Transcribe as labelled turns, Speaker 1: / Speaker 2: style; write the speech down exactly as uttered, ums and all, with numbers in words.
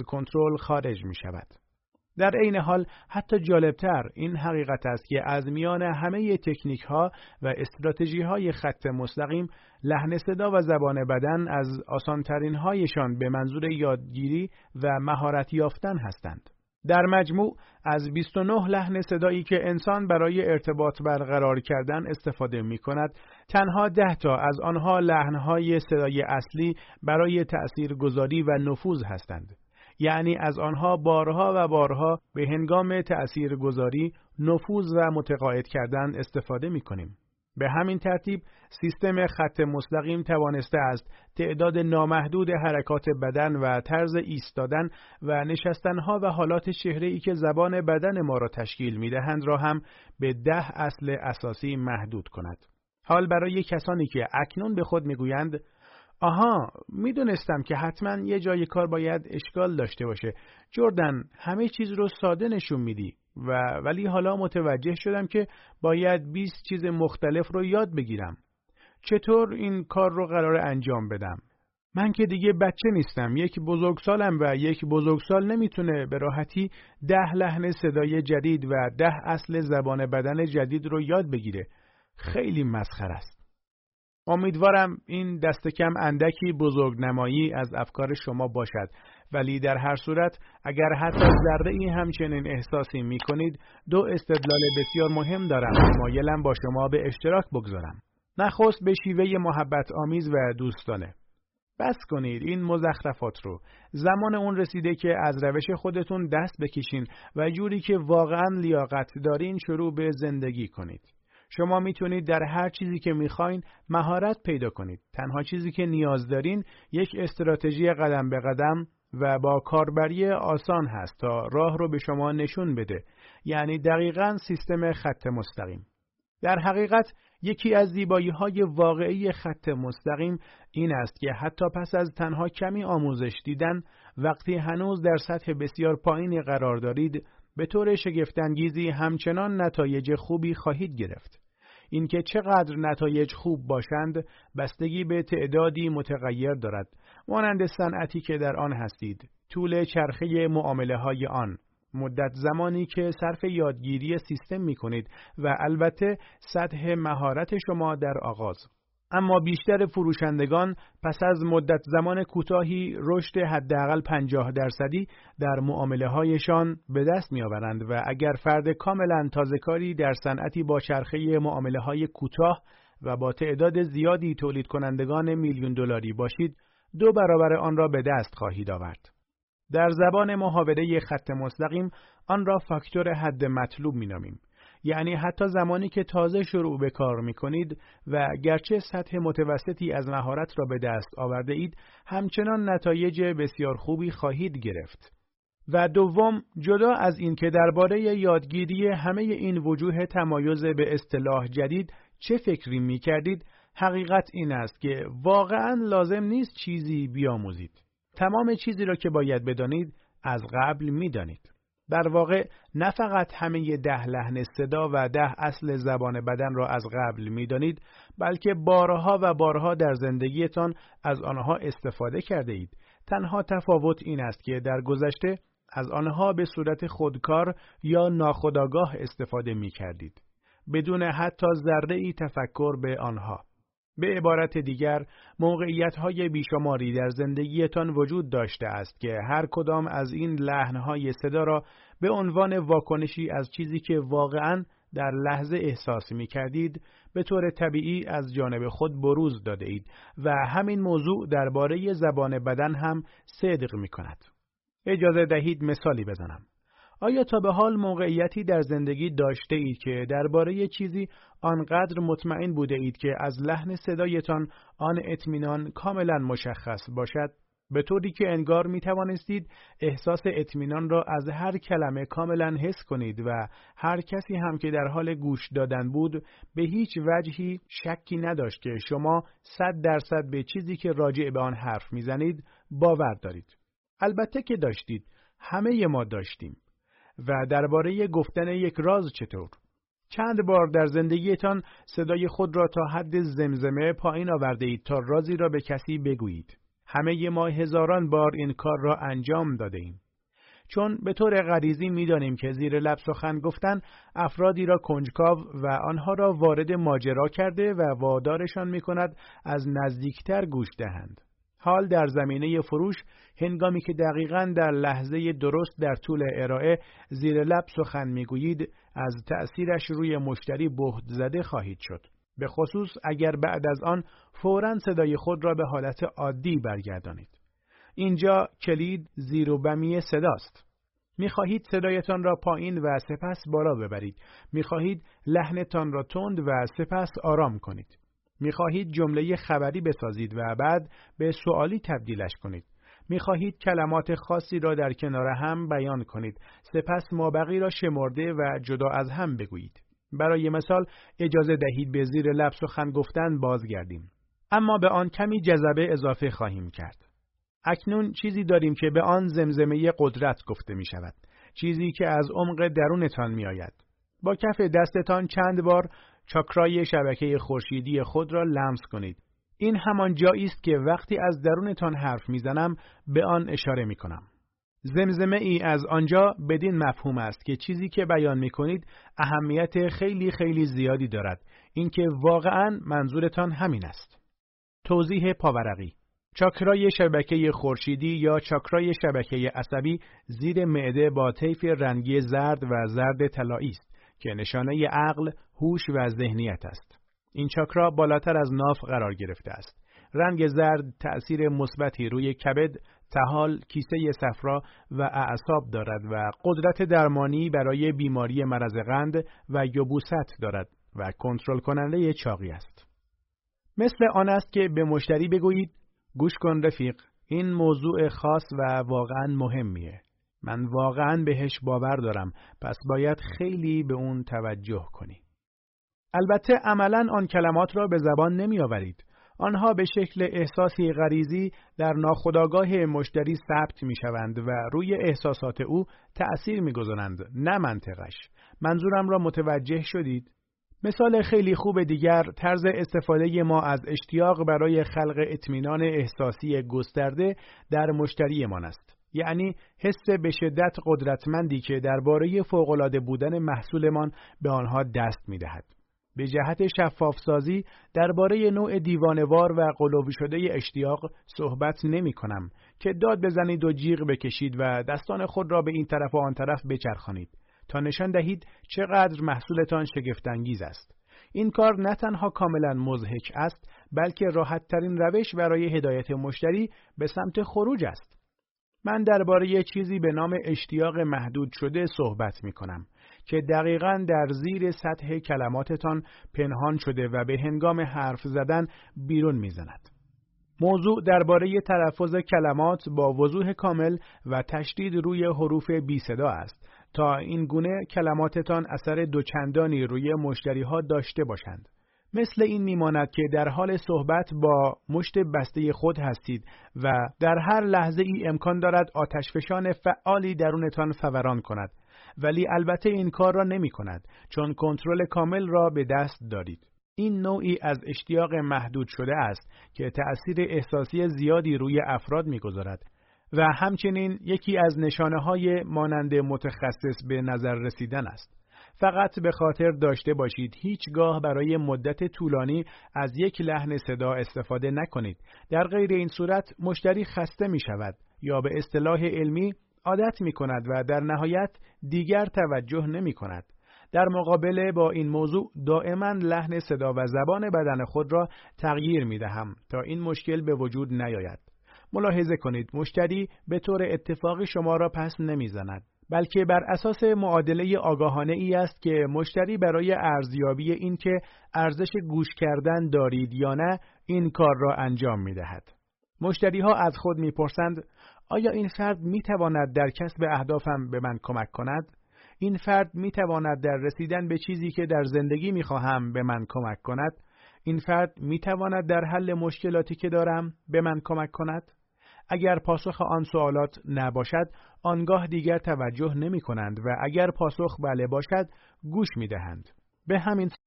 Speaker 1: کنترل خارج می شود. در عین حال حتی جالبتر این حقیقت است که از میان همه تکنیک ها و استراتژی های خط مستقیم، لحن صدا و زبان بدن از آسانترین هایشان به منظور یادگیری و مهارت یافتن هستند. در مجموع از بیست و نه لحن صدایی که انسان برای ارتباط برقرار کردن استفاده می کند، تنها ده تا از آنها لحن‌های صدای اصلی برای تأثیرگذاری و نفوذ هستند. یعنی از آنها بارها و بارها به هنگام تأثیرگذاری، نفوذ و متقاعد کردن استفاده می کنیم. به همین ترتیب سیستم خط مستقیم توانسته است تعداد نامحدود حرکات بدن و طرز ایستادن و نشستنها و حالات چهره‌ای که زبان بدن ما را تشکیل می‌دهند را هم به ده اصل اساسی محدود کند. حال برای کسانی که اکنون به خود می‌گویند آها، میدونستم که حتما یه جای کار باید اشکال داشته باشه. جردن، همه چیز رو ساده نشون میدی و ولی حالا متوجه شدم که باید بیست چیز مختلف رو یاد بگیرم. چطور این کار رو قرار انجام بدم؟ من که دیگه بچه نیستم. یک بزرگسالم و یک بزرگسال نمیتونه به راحتی ده لحن صدای جدید و ده اصل زبان بدن جدید رو یاد بگیره. خیلی مسخره است. امیدوارم این دست کم اندکی بزرگنمایی از افکار شما باشد، ولی در هر صورت اگر حتی ذره‌ای همچنین احساسی می کنید، دو استدلال بسیار مهم دارم که مایلم با شما به اشتراک بگذارم. نخست به شیوه محبت آمیز و دوستانه. بس کنید این مزخرفات رو. زمان اون رسیده که از روش خودتون دست بکشین و جوری که واقعا لیاقت دارین شروع به زندگی کنید. شما میتونید در هر چیزی که میخواین مهارت پیدا کنید. تنها چیزی که نیاز دارین یک استراتژی قدم به قدم و با کاربری آسان هست تا راه رو به شما نشون بده. یعنی دقیقاً سیستم خط مستقیم. در حقیقت یکی از زیبایی‌های واقعی خط مستقیم این است که حتی پس از تنها کمی آموزش دیدن، وقتی هنوز در سطح بسیار پایینی قرار دارید، به طور شگفت‌انگیزی همچنان نتایج خوبی خواهید گرفت. اینکه چقدر نتایج خوب باشند بستگی به تعدادی متغیر دارد، مانند صنعتی که در آن هستید، طول چرخه معامله‌های آن، مدت زمانی که صرف یادگیری سیستم می کنید و البته سطح مهارت شما در آغاز. اما بیشتر فروشندگان پس از مدت زمان کوتاهی رشد حداقل پنجاه درصدی در معامله‌هایشان به دست می‌آورند و اگر فرد کاملا تازه‌کاری در صنعتی با چرخه معامله‌های کوتاه و با تعداد زیادی تولید کنندگان میلیون دلاری باشید، دو برابر آن را به دست خواهید آورد. در زبان محاوره خط مستقیم آن را فاکتور حد مطلوب می‌نامیم. یعنی حتی زمانی که تازه شروع به کار می کنید و گرچه سطح متوسطی از مهارت را به دست آورده اید، همچنان نتایج بسیار خوبی خواهید گرفت. و دوم، جدا از این که درباره یادگیری همه این وجوه تمایز به اصطلاح جدید چه فکری می کردید، حقیقت این است که واقعاً لازم نیست چیزی بیاموزید. تمام چیزی را که باید بدانید از قبل می دانید. در واقع نه فقط همه ده لحن صدا و ده اصل زبان بدن را از قبل می دانید، بلکه بارها و بارها در زندگیتان از آنها استفاده کرده اید. تنها تفاوت این است که در گذشته از آنها به صورت خودکار یا ناخودآگاه استفاده می کردید، بدون حتی ذره‌ای تفکر به آنها. به عبارت دیگر، موقعیت‌های بیشماری در زندگیتان وجود داشته است که هر کدام از این لحن‌های صدا را به عنوان واکنشی از چیزی که واقعاً در لحظه احساس می‌کردید، به طور طبیعی از جانب خود بروز داده اید و همین موضوع درباره زبان بدن هم صدق می‌کند. اجازه دهید مثالی بزنم. آیا تا به حال موقعیتی در زندگی داشته اید که درباره چیزی آنقدر مطمئن بوده اید که از لحن صدایتان آن اطمینان کاملا مشخص باشد، به طوری که انگار می توانستید احساس اطمینان را از هر کلمه کاملا حس کنید و هر کسی هم که در حال گوش دادن بود به هیچ وجهی شکی نداشت که شما صد درصد به چیزی که راجع به آن حرف می زنید باور دارید؟ البته که داشتید، همه ما داشتیم. و درباره گفتن یک راز چطور؟ چند بار در زندگیتان صدای خود را تا حد زمزمه پایین آورده اید تا رازی را به کسی بگویید؟ همه ما هزاران بار این کار را انجام داده ایم. چون به طور غریزی می‌دانیم که زیر لب سخن گفتن افرادی را کنجکاو و آنها را وارد ماجرا کرده و وادارشان می‌کند از نزدیکتر گوش دهند. حال در زمینه فروش، هنگامی که دقیقاً در لحظه درست در طول ارائه زیر لب سخن می‌گویید، از تأثیرش روی مشتری بهت زده خواهید شد. به خصوص اگر بعد از آن فوراً صدای خود را به حالت عادی برگردانید. اینجا کلید زیر و بمی صداست. می‌خواهید صدایتان را پایین و سپس بالا ببرید. می‌خواهید لحنتان را تند و سپس آرام کنید. می‌خواهید جمله خبری بسازید و بعد به سوالی تبدیلش کنید. می‌خواهید کلمات خاصی را در کنار هم بیان کنید، سپس مابقی را شمرده و جدا از هم بگویید. برای مثال اجازه دهید به زیر لب سخن گفتن بازگردیم. اما به آن کمی جذبه اضافه خواهیم کرد. اکنون چیزی داریم که به آن زمزمه قدرت گفته می شود. چیزی که از عمق درونتان می آید. با کف دستتان چند بار چاکرای شبکه خورشیدی خود را لمس کنید. این همان جایی است که وقتی از درونتان حرف می زنم به آن اشاره می کنم. زمزمه ای از آنجا بدین مفهوم است که چیزی که بیان می کنید اهمیت خیلی خیلی زیادی دارد. اینکه واقعاً منظورتان همین است. توضیح پاورقی: چاکرای شبکه خورشیدی یا چاکرای شبکه عصبی زیر معده با طیف رنگی زرد و زرد طلایی است که نشانه عقل، هوش و ذهنیت است. این چاکرا بالاتر از ناف قرار گرفته است. رنگ زرد تأثیر مثبتی روی کبد، طحال، کیسه صفرا و اعصاب دارد و قدرت درمانی برای بیماری مرض قند و یبوست دارد و کنترل کننده چاقی است. مثل آن است که به مشتری بگویید گوش کن رفیق، این موضوع خاص و واقعاً مهمیه. من واقعاً بهش باور دارم، پس باید خیلی به اون توجه کنی. البته عملاً آن کلمات را به زبان نمی آورید. آنها به شکل احساسی غریزی در ناخودآگاه مشتری ثبت می شوند و روی احساسات او تأثیر می گذارند، نه منطقش. منظورم را متوجه شدید؟ مثال خیلی خوب دیگر طرز استفاده ما از اشتیاق برای خلق اطمینان احساسی گسترده در مشتریمان است. یعنی حس به شدت قدرتمندی که درباره فوق‌العاده بودن محصولمان به آنها دست می‌دهد. به جهت شفافسازی درباره نوع دیوانه‌وار و غلووی شده اشتیاق صحبت نمی‌کنم که داد بزنید و جیغ بکشید و دستان خود را به این طرف و آن طرف بچرخانید تا نشان دهید چقدر محصولتان شگفت‌انگیز است. این کار نه تنها کاملا مضحک است، بلکه راحت ترین روش برای هدایت مشتری به سمت خروج است. من درباره چیزی به نام اشتیاق محدود شده صحبت می کنم که دقیقاً در زیر سطح کلماتتان پنهان شده و به هنگام حرف زدن بیرون می زند. موضوع درباره تلفظ کلمات با وضوح کامل و تشدید روی حروف بی صدا است تا این گونه کلماتتان اثر دوچندانی روی مشتریها داشته باشند. مثل این میماند که در حال صحبت با مشت بسته خود هستید و در هر لحظه ای امکان دارد آتشفشان فعالی درونتان فوران کند، ولی البته این کار را نمی کند چون کنترل کامل را به دست دارید. این نوعی از اشتیاق محدود شده است که تأثیر احساسی زیادی روی افراد می‌گذارد و همچنین یکی از نشانه‌های مانند متخصص به نظر رسیدن است. فقط به خاطر داشته باشید هیچگاه برای مدت طولانی از یک لحن صدا استفاده نکنید. در غیر این صورت مشتری خسته می شود یا به اصطلاح علمی عادت می کند و در نهایت دیگر توجه نمی کند. در مقابله با این موضوع دائما لحن صدا و زبان بدن خود را تغییر می دهم تا این مشکل به وجود نیاید. ملاحظه کنید مشتری به طور اتفاقی شما را پس نمی زند، بلکه بر اساس معادله آگاهانه ای است که مشتری برای ارزیابی این که ارزش گوش کردن دارید یا نه این کار را انجام می دهد. مشتری ها از خود می پرسند آیا این فرد می تواند در کسب اهدافم به من کمک کند؟ این فرد می تواند در رسیدن به چیزی که در زندگی می خواهم به من کمک کند؟ این فرد می تواند در حل مشکلاتی که دارم به من کمک کند؟ اگر پاسخ آن سوالات نباشد، آنگاه دیگر توجه نمی کنند و اگر پاسخ بله باشد، گوش می دهند. به همین